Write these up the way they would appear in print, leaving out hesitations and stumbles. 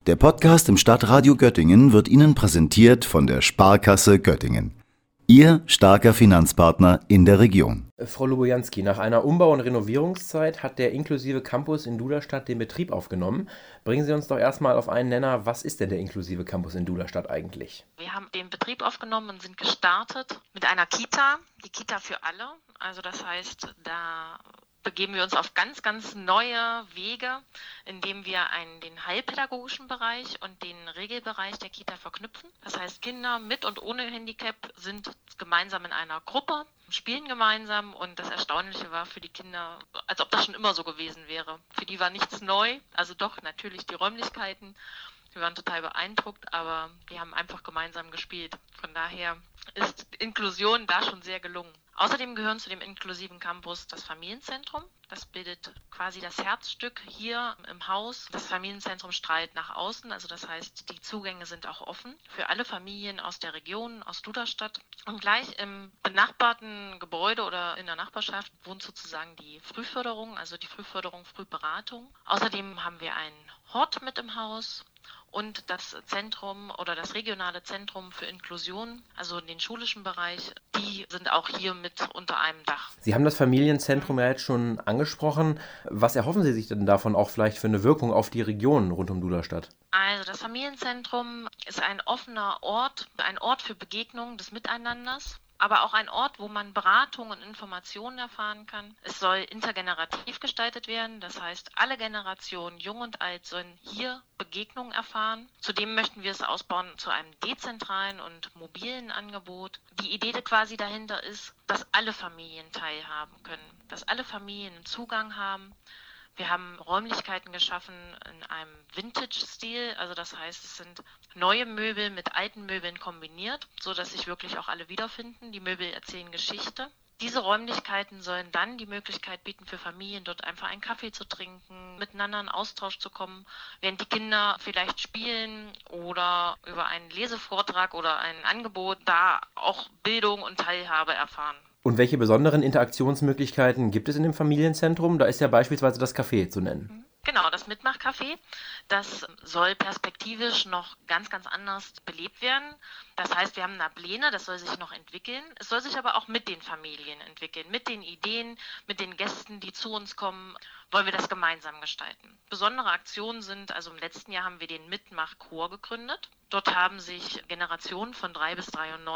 Der Podcast im Stadtradio Göttingen wird Ihnen präsentiert von der Sparkasse Göttingen. Ihr starker Finanzpartner in der Region. Frau Lubojanski, nach einer Umbau- und Renovierungszeit hat der inklusive Campus in Duderstadt den Betrieb aufgenommen. Bringen Sie uns doch erstmal auf einen Nenner, was ist denn der inklusive Campus in Duderstadt eigentlich? Wir haben den Betrieb aufgenommen und sind gestartet mit einer Kita, die Kita für alle. Also das heißt, da begeben wir uns auf ganz, ganz neue Wege, indem wir den heilpädagogischen Bereich und den Regelbereich der Kita verknüpfen. Das heißt, Kinder mit und ohne Handicap sind gemeinsam in einer Gruppe, spielen gemeinsam und das Erstaunliche war für die Kinder, als ob das schon immer so gewesen wäre. Für die war nichts neu, also doch natürlich die Räumlichkeiten. Wir waren total beeindruckt, aber die haben einfach gemeinsam gespielt. Von daher ist Inklusion da schon sehr gelungen. Außerdem gehören zu dem inklusiven Campus das Familienzentrum. Das bildet quasi das Herzstück hier im Haus. Das Familienzentrum strahlt nach außen, also das heißt, die Zugänge sind auch offen für alle Familien aus der Region, aus Duderstadt. Und gleich im benachbarten Gebäude oder in der Nachbarschaft wohnt sozusagen die Frühförderung, also die Frühförderung, Frühberatung. Außerdem haben wir einen Hort mit im Haus. Und das Zentrum oder das regionale Zentrum für Inklusion, also den schulischen Bereich, die sind auch hier mit unter einem Dach. Sie haben das Familienzentrum ja jetzt schon angesprochen. Was erhoffen Sie sich denn davon auch vielleicht für eine Wirkung auf die Region rund um Duderstadt? Also das Familienzentrum ist ein offener Ort, ein Ort für Begegnung des Miteinanders. Aber auch ein Ort, wo man Beratung und Informationen erfahren kann. Es soll intergenerativ gestaltet werden, das heißt, alle Generationen, jung und alt, sollen hier Begegnungen erfahren. Zudem möchten wir es ausbauen zu einem dezentralen und mobilen Angebot. Die Idee quasi dahinter ist, dass alle Familien teilhaben können, dass alle Familien einen Zugang haben. Wir haben Räumlichkeiten geschaffen in einem Vintage-Stil, also das heißt, es sind neue Möbel mit alten Möbeln kombiniert, sodass sich wirklich auch alle wiederfinden. Die Möbel erzählen Geschichte. Diese Räumlichkeiten sollen dann die Möglichkeit bieten, für Familien dort einfach einen Kaffee zu trinken, miteinander in Austausch zu kommen, während die Kinder vielleicht spielen oder über einen Lesevortrag oder ein Angebot da auch Bildung und Teilhabe erfahren. Und welche besonderen Interaktionsmöglichkeiten gibt es in dem Familienzentrum? Da ist ja beispielsweise das Café zu nennen. Genau, das Mitmachcafé, das soll perspektivisch noch ganz, ganz anders belebt werden. Das heißt, wir haben eine Pläne, das soll sich noch entwickeln. Es soll sich aber auch mit den Familien entwickeln, mit den Ideen, mit den Gästen, die zu uns kommen, wollen wir das gemeinsam gestalten. Besondere Aktionen sind, also im letzten Jahr haben wir den Mitmachchor gegründet. Dort haben sich Generationen von 3 bis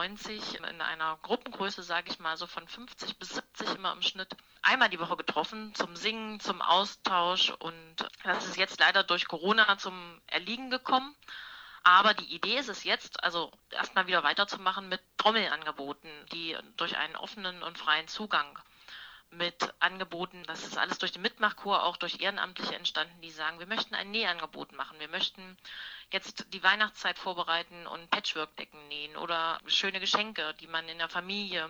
93 in einer Gruppengröße, sage ich mal, so von 50 bis 70 immer im Schnitt, einmal die Woche getroffen zum Singen, zum Austausch und das ist jetzt leider durch Corona zum Erliegen gekommen. Aber die Idee ist es jetzt, also erstmal wieder weiterzumachen mit Trommelangeboten, die durch einen offenen und freien Zugang mit Angeboten, das ist alles durch den Mitmachchor, auch durch Ehrenamtliche entstanden, die sagen, wir möchten ein Nähangebot machen, wir möchten jetzt die Weihnachtszeit vorbereiten und Patchwork-Decken nähen oder schöne Geschenke, die man in der Familie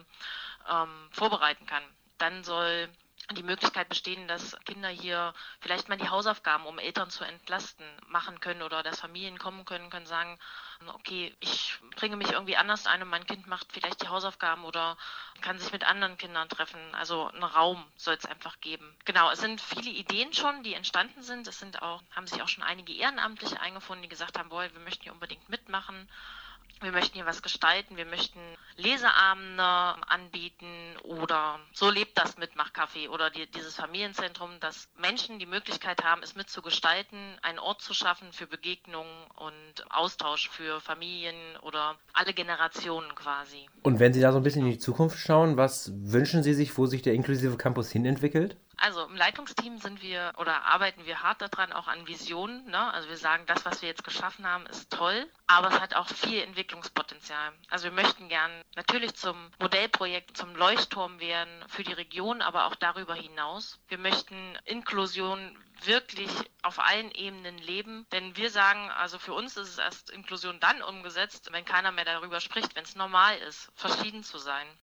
vorbereiten kann. Dann soll die Möglichkeit bestehen, dass Kinder hier vielleicht mal die Hausaufgaben, um Eltern zu entlasten, machen können oder dass Familien kommen können sagen, okay, ich bringe mich irgendwie anders ein und mein Kind macht vielleicht die Hausaufgaben oder kann sich mit anderen Kindern treffen. Also einen Raum soll es einfach geben. Genau, es sind viele Ideen schon, die entstanden sind. Haben sich auch schon einige Ehrenamtliche eingefunden, die gesagt haben, boah, wir möchten hier unbedingt mitmachen. Wir möchten hier was gestalten, wir möchten Leseabende anbieten oder so lebt das Mitmachcafé oder dieses Familienzentrum, dass Menschen die Möglichkeit haben, es mitzugestalten, einen Ort zu schaffen für Begegnungen und Austausch für Familien oder alle Generationen quasi. Und wenn Sie da so ein bisschen in die Zukunft schauen, was wünschen Sie sich, wo sich der inklusive Campus hin entwickelt? Also im Leitungsteam arbeiten wir hart daran, auch an Visionen. Ne? Also wir sagen, das, was wir jetzt geschaffen haben, ist toll, aber es hat auch viel Entwicklungspotenzial. Also wir möchten gern natürlich zum Modellprojekt, zum Leuchtturm werden für die Region, aber auch darüber hinaus. Wir möchten Inklusion wirklich auf allen Ebenen leben, denn wir sagen, also für uns ist es erst Inklusion dann umgesetzt, wenn keiner mehr darüber spricht, wenn es normal ist, verschieden zu sein.